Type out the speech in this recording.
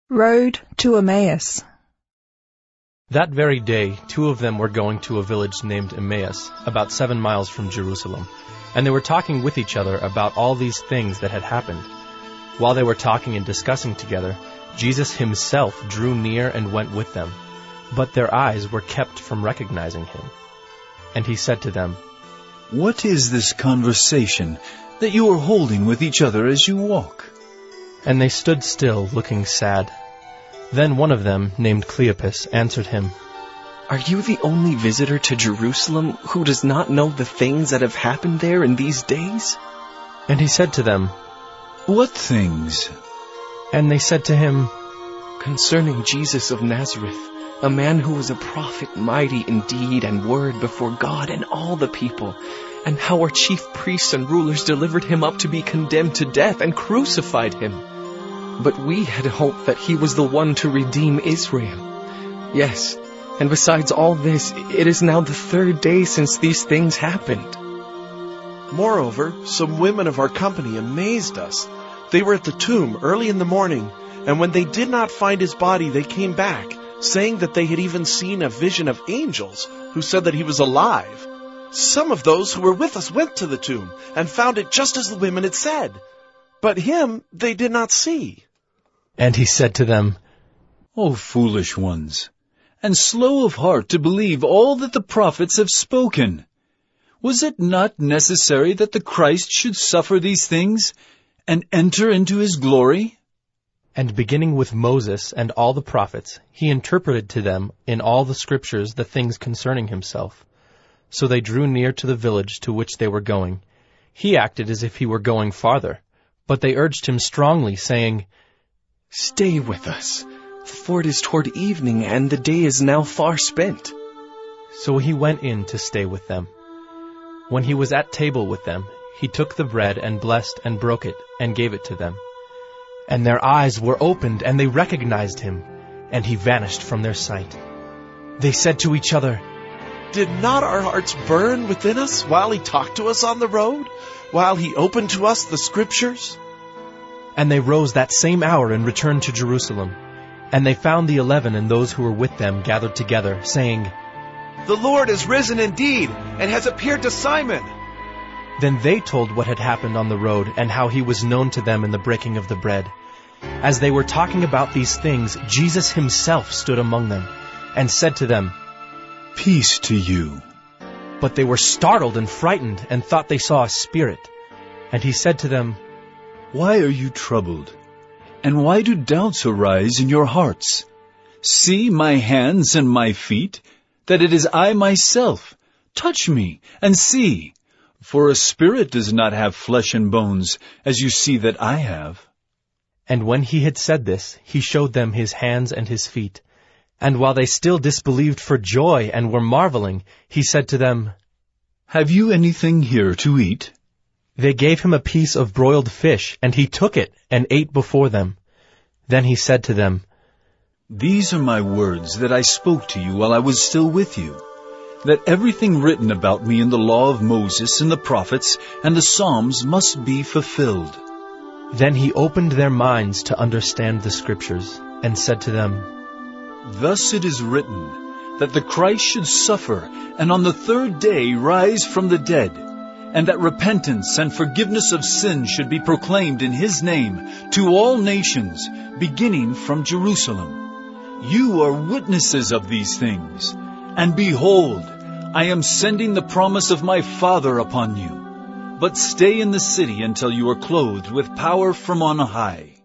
Road to Emmaus. That very day, two of them were going to a village named Emmaus, about 7 miles from Jerusalem, and they were talking with each other about all these things that had happened. While they were talking and discussing together, Jesus himself drew near and went with them, but their eyes were kept from recognizing him. And he said to them, "What is this conversation that you are holding with each other as you walk?" And they stood still, looking sad. Then one of them, named Cleopas, answered him, "Are you the only visitor to Jerusalem who does not know the things that have happened there in these days?" And he said to them, "What things?" And they said to him, "Concerning Jesus of Nazareth, a man who was a prophet, mighty in deed and word before God and all the people, and how our chief priests and rulers delivered him up to be condemned to death and crucified him. But we had hoped that he was the one to redeem Israel. Yes, and besides all this, it is now the 3rd day since these things happened." Moreover, some women of our company amazed us. They were at the tomb early in the morning, and when they did not find his body, they came back, saying that they had even seen a vision of angels who said that he was alive. Some of those who were with us went to the tomb and found it just as the women had said, but him they did not see. And he said to them, "O foolish ones, and slow of heart to believe all that the prophets have spoken. Was it not necessary that the Christ should suffer these things and enter into his glory?" And beginning with Moses and all the prophets, he interpreted to them in all the scriptures the things concerning himself. So they drew near to the village to which they were going. He acted as if he were going farther, but they urged him strongly, saying, "Stay with us, for it is toward evening, and the day is now far spent." So he went in to stay with them. When he was at table with them, he took the bread and blessed and broke it and gave it to them. And their eyes were opened, and they recognized him, and he vanished from their sight. They said to each other, "Did not our hearts burn within us while he talked to us on the road, while he opened to us the Scriptures?" And they rose that same hour and returned to Jerusalem. And they found the 11 and those who were with them gathered together, saying, "The Lord is risen indeed, and has appeared to Simon." Then they told what had happened on the road, and how he was known to them in the breaking of the bread. As they were talking about these things, Jesus himself stood among them, and said to them, "Peace to you." But they were startled and frightened, and thought they saw a spirit. And he said to them, "Why are you troubled? And why do doubts arise in your hearts? See my hands and my feet, that it is I myself. Touch me and see. For a spirit does not have flesh and bones, as you see that I have." And when he had said this, he showed them his hands and his feet. And while they still disbelieved for joy and were marveling, he said to them, "Have you anything here to eat?" They gave him a piece of broiled fish, and he took it and ate before them. Then he said to them, "These are my words that I spoke to you while I was still with you, that everything written about me in the law of Moses and the prophets and the Psalms must be fulfilled." Then he opened their minds to understand the Scriptures, and said to them, "Thus it is written, that the Christ should suffer, and on the 3rd day rise from the dead, and that repentance and forgiveness of sins should be proclaimed in his name to all nations, beginning from Jerusalem. You are witnesses of these things. And behold, I am sending the promise of my Father upon you. But stay in the city until you are clothed with power from on high."